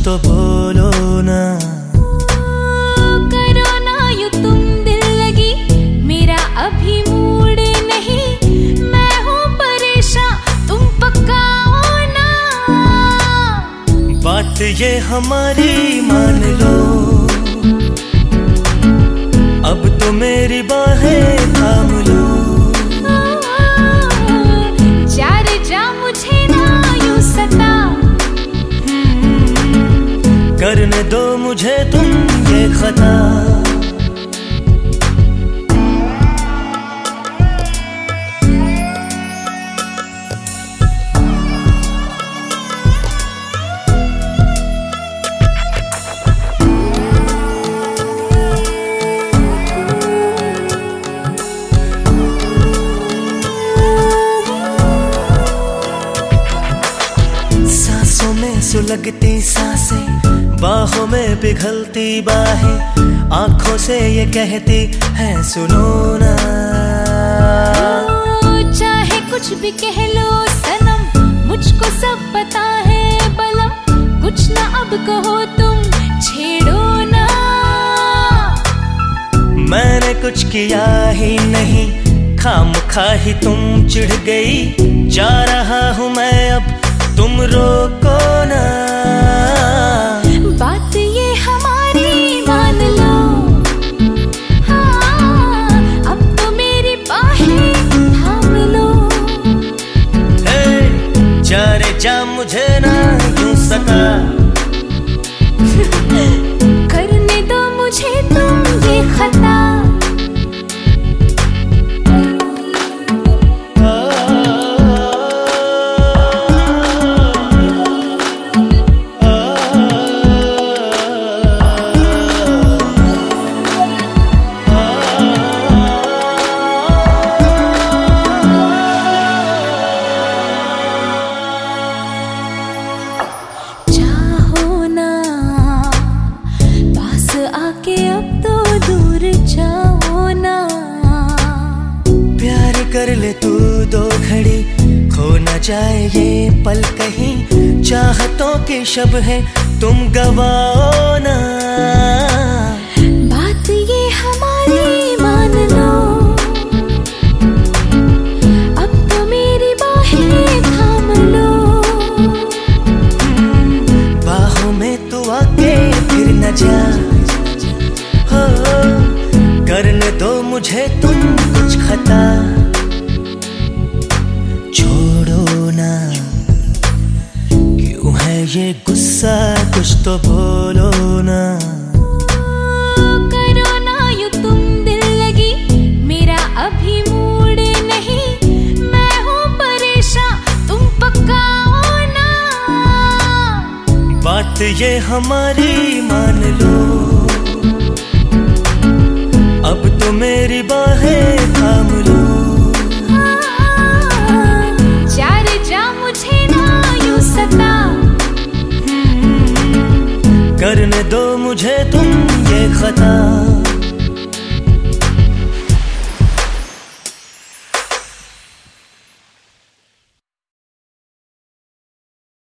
तो बोलो ना। करो ना यूं तुम दिल लगी, मेरा अभी मूड नहीं। मैं हूँ परेशान, तुम पकाओ ना। बात ये हमारी मान लो, अब तो मेरी बाहें थाम लो। जा मुझे ना यूं सता, करने दो मुझे तुम ये खता। सांसों में सुलगती सांसें, बाहों में पिघलती बाहें, आंखों से ये कहती है सुनो ना। चाहे कुछ भी कह लो सनम, मुझको सब पता है बलम। कुछ ना अब कहो तुम, छेड़ो ना। मैंने कुछ किया ही नहीं, खामखा ही तुम चिढ़ गई। जा रहा हूँ मैं अब, तुम रोको ना। बात ये हमारी मान लो, हाँ, अब तो मेरी बाहें थाम लो। जा रे जा मुझे ना यूं सता, करने दो मुझे तुम ये खता। आके अब तो दूर जाओ ना। प्यार कर ले तू दो घड़ी, खो न जाए ये पल कहीं। चाहतों की शब है तुम गवाओ ना। बात ये हमारी मान लो, अब तो मेरी बाहें थाम लो। बाहों में तू आके फिर न जा, करने दो मुझे तुम कुछ खता। छोड़ो ना, क्यों है ये गुस्सा, कुछ तो बोलो ना। करो ना यूं तुम दिल लगी, मेरा अभी मूड नहीं। मैं हूँ परेशान, तुम पकाओ ना। बात ये हमारी मान लो, अब तो मेरी बाहें थाम